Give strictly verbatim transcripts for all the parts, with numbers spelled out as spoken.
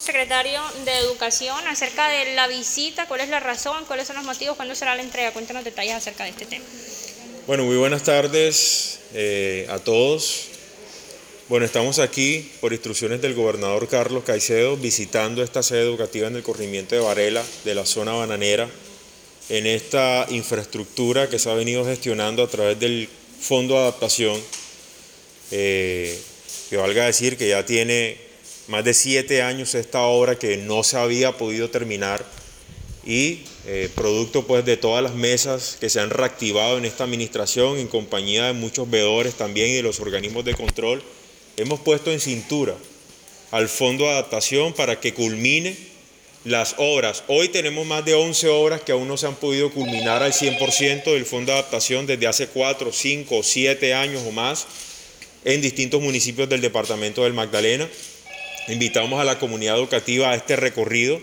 Secretario de Educación, acerca de la visita, cuál es la razón, cuáles son los motivos, cuándo será la entrega. Cuéntanos detalles acerca de este tema. Bueno, muy buenas tardes eh, a todos. Bueno, estamos aquí por instrucciones del gobernador Carlos Caicedo visitando esta sede educativa en el corregimiento de Varela, de la zona bananera, en esta infraestructura que se ha venido gestionando a través del Fondo de Adaptación, eh, que valga decir que ya tiene más de siete años esta obra que no se había podido terminar y eh, producto pues de todas las mesas que se han reactivado en esta administración en compañía de muchos veedores también y de los organismos de control, hemos puesto en cintura al Fondo de Adaptación para que culmine las obras. Hoy tenemos más de once obras que aún no se han podido culminar al cien por ciento del Fondo de Adaptación desde hace cuatro, cinco, siete años o más en distintos municipios del departamento del Magdalena. Invitamos a la comunidad educativa a este recorrido.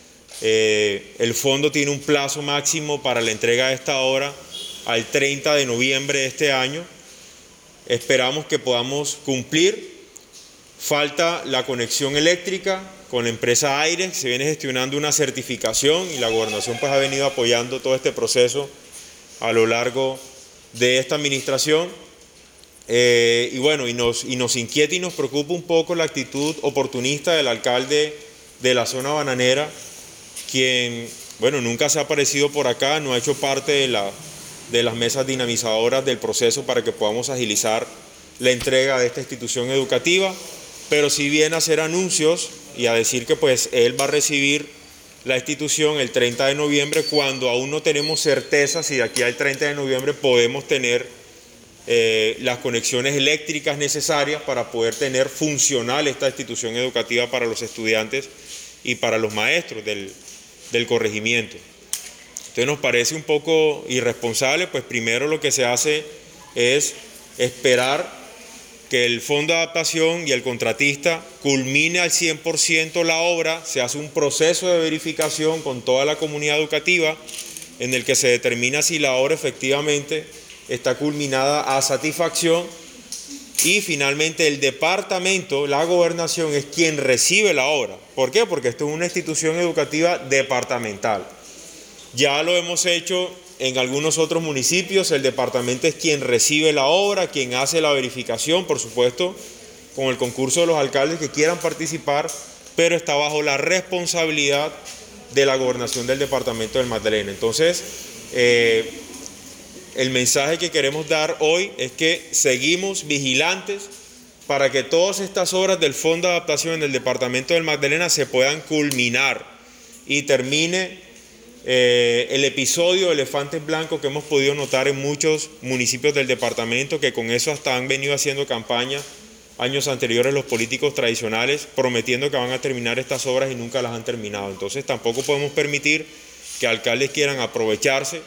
Eh, el fondo tiene un plazo máximo para la entrega de esta obra al treinta de noviembre de este año. Esperamos que podamos cumplir. Falta la conexión eléctrica con la empresa Aire. Se viene gestionando una certificación y la gobernación pues ha venido apoyando todo este proceso a lo largo de esta administración. Eh, y bueno, y nos, y nos inquieta y nos preocupa un poco la actitud oportunista del alcalde de la zona bananera, quien, bueno, nunca se ha aparecido por acá, no ha hecho parte de, la, de las mesas dinamizadoras del proceso para que podamos agilizar la entrega de esta institución educativa, pero sí viene a hacer anuncios y a decir que pues él va a recibir la institución el treinta de noviembre, cuando aún no tenemos certeza si de aquí al treinta de noviembre podemos tener Eh, las conexiones eléctricas necesarias para poder tener funcional esta institución educativa para los estudiantes y para los maestros del, del corregimiento. Entonces nos parece un poco irresponsable, pues primero lo que se hace es esperar que el Fondo de Adaptación y el contratista culmine al cien por ciento la obra, se hace un proceso de verificación con toda la comunidad educativa en el que se determina si la obra efectivamente está culminada a satisfacción y finalmente el departamento, la gobernación, es quien recibe la obra. ¿Por qué? Porque esto es una institución educativa departamental. Ya lo hemos hecho en algunos otros municipios, el departamento es quien recibe la obra, quien hace la verificación, por supuesto, con el concurso de los alcaldes que quieran participar, pero está bajo la responsabilidad de la gobernación del departamento del Magdalena. Entonces, eh, el mensaje que queremos dar hoy es que seguimos vigilantes para que todas estas obras del Fondo de Adaptación en el departamento del Magdalena se puedan culminar y termine eh, el episodio de elefantes blancos que hemos podido notar en muchos municipios del departamento, que con eso hasta han venido haciendo campaña años anteriores los políticos tradicionales prometiendo que van a terminar estas obras y nunca las han terminado. Entonces tampoco podemos permitir que alcaldes quieran aprovecharse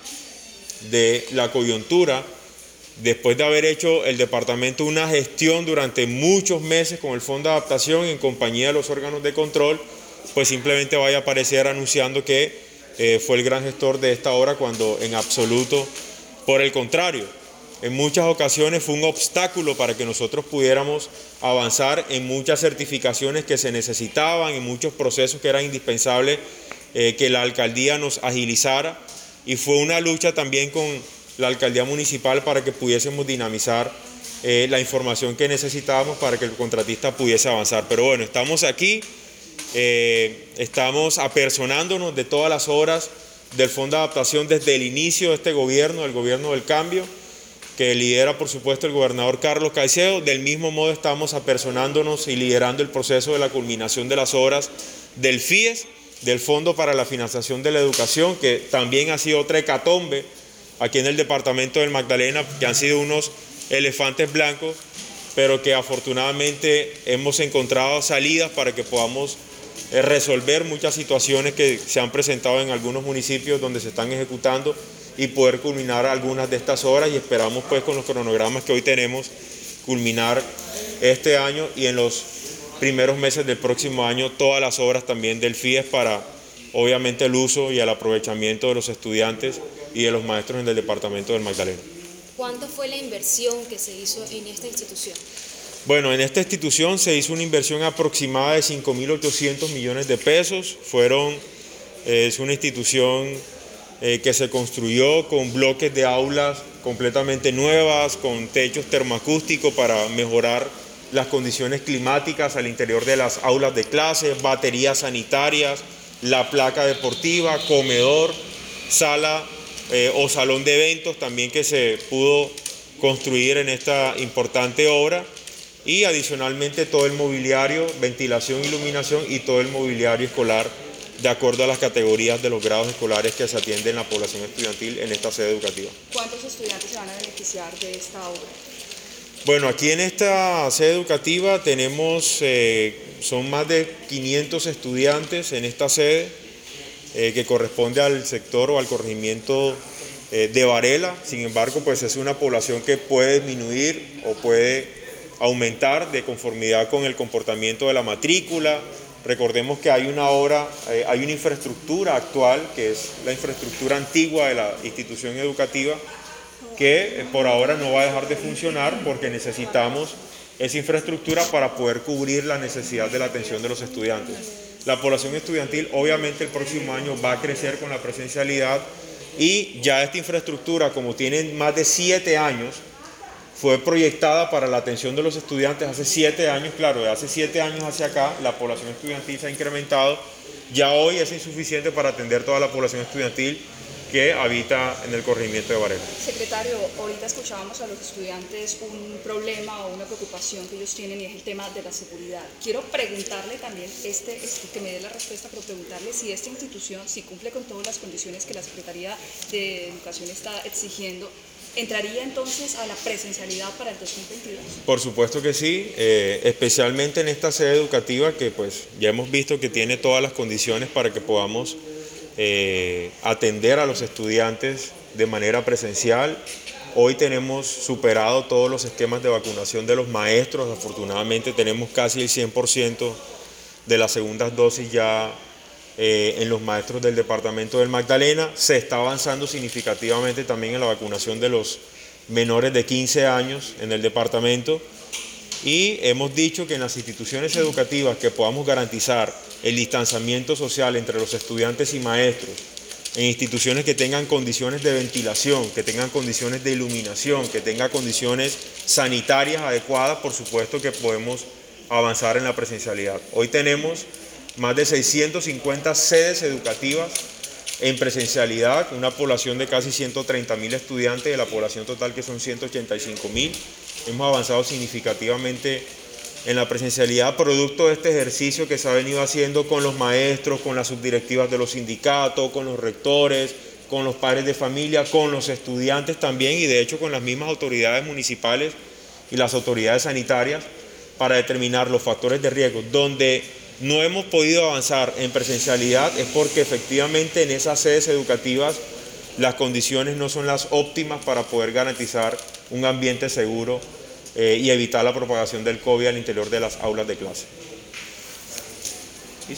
de la coyuntura, después de haber hecho el departamento una gestión durante muchos meses con el Fondo de Adaptación en compañía de los órganos de control, pues simplemente vaya a aparecer anunciando que eh, fue el gran gestor de esta obra, cuando en absoluto, por el contrario, en muchas ocasiones fue un obstáculo para que nosotros pudiéramos avanzar en muchas certificaciones que se necesitaban, en muchos procesos que eran indispensables eh, que la alcaldía nos agilizara. Y fue una lucha también con la alcaldía municipal para que pudiésemos dinamizar eh, la información que necesitábamos para que el contratista pudiese avanzar. Pero bueno, estamos aquí, eh, estamos apersonándonos de todas las obras del Fondo de Adaptación desde el inicio de este gobierno, el gobierno del cambio, que lidera por supuesto el gobernador Carlos Caicedo. Del mismo modo estamos apersonándonos y liderando el proceso de la culminación de las obras del FIES, del Fondo para la Financiación de la Educación, que también ha sido otra hecatombe aquí en el departamento del Magdalena, que han sido unos elefantes blancos, pero que afortunadamente hemos encontrado salidas para que podamos resolver muchas situaciones que se han presentado en algunos municipios donde se están ejecutando y poder culminar algunas de estas obras, y esperamos pues con los cronogramas que hoy tenemos culminar este año y en los primeros meses del próximo año todas las obras también del FIES para obviamente el uso y el aprovechamiento de los estudiantes y de los maestros en el departamento del Magdalena. ¿Cuánto fue la inversión que se hizo en esta institución? Bueno, en esta institución se hizo una inversión aproximada de cinco mil ochocientos millones de pesos. Fueron, eh, es una institución eh, que se construyó con bloques de aulas completamente nuevas, con techos termoacústicos para mejorar las condiciones climáticas al interior de las aulas de clase, baterías sanitarias, la placa deportiva, comedor, sala eh, o salón de eventos también que se pudo construir en esta importante obra, y adicionalmente todo el mobiliario, ventilación, iluminación y todo el mobiliario escolar de acuerdo a las categorías de los grados escolares que se atienden en la población estudiantil en esta sede educativa. ¿Cuántos estudiantes se van a beneficiar de esta obra? Bueno, aquí en esta sede educativa tenemos, eh, son más de quinientos estudiantes en esta sede, eh, que corresponde al sector o al corregimiento eh, de Varela. Sin embargo, pues es una población que puede disminuir o puede aumentar de conformidad con el comportamiento de la matrícula. Recordemos que hay una obra, eh, hay una infraestructura actual, que es la infraestructura antigua de la institución educativa, que eh, por ahora no va a dejar de funcionar porque necesitamos esa infraestructura para poder cubrir la necesidad de la atención de los estudiantes. La población estudiantil obviamente el próximo año va a crecer con la presencialidad, y ya esta infraestructura, como tiene más de siete años, fue proyectada para la atención de los estudiantes hace siete años. Claro, de hace siete años hacia acá la población estudiantil se ha incrementado. Ya hoy es insuficiente para atender toda la población estudiantil que habita en el corregimiento de Varela. Secretario, ahorita escuchábamos a los estudiantes un problema o una preocupación que ellos tienen, y es el tema de la seguridad. Quiero preguntarle también, este, este, que me dé la respuesta, pero preguntarle si esta institución, si cumple con todas las condiciones que la Secretaría de Educación está exigiendo, ¿entraría entonces a la presencialidad para el dos mil veintidós? Por supuesto que sí, eh, especialmente en esta sede educativa que pues ya hemos visto que tiene todas las condiciones para que podamos eh, atender a los estudiantes de manera presencial. Hoy tenemos superado todos los esquemas de vacunación de los maestros. Afortunadamente tenemos casi el cien por ciento de las segundas dosis ya Eh, en los maestros del departamento del Magdalena. Se está avanzando significativamente también en la vacunación de los menores de quince años en el departamento, y hemos dicho que en las instituciones educativas que podamos garantizar el distanciamiento social entre los estudiantes y maestros, en instituciones que tengan condiciones de ventilación, que tengan condiciones de iluminación, que tengan condiciones sanitarias adecuadas, por supuesto que podemos avanzar en la presencialidad. Hoy tenemos más de seiscientas cincuenta sedes educativas en presencialidad, una población de casi ciento treinta mil estudiantes de la población total, que son ciento ochenta y cinco mil. Hemos avanzado significativamente en la presencialidad, producto de este ejercicio que se ha venido haciendo con los maestros, con las subdirectivas de los sindicatos, con los rectores, con los padres de familia, con los estudiantes también, y de hecho con las mismas autoridades municipales y las autoridades sanitarias, para determinar los factores de riesgo. Donde no hemos podido avanzar en presencialidad es porque efectivamente en esas sedes educativas las condiciones no son las óptimas para poder garantizar un ambiente seguro eh, y evitar la propagación del COVID al interior de las aulas de clase.